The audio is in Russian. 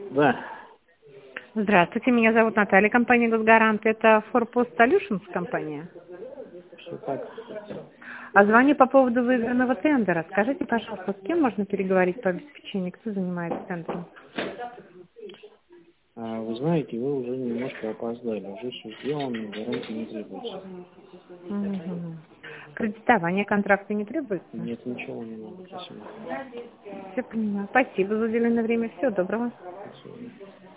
Да, Здравствуйте, меня зовут Наталья, компания «Госгарант». Это Forpost Solutions компания. все так. А звоню по поводу выигранного тендера. Скажите, пожалуйста, с кем можно переговорить по обеспечению? Кто занимается тендером? Вы знаете, вы уже немножко опоздали. Уже все сделано, гарантии не требуется. Мгм. Кредитование контракта не требуется? Нет, ничего не надо, спасибо. Все понимаю. Спасибо за уделенное время. Всего доброго. До свидания.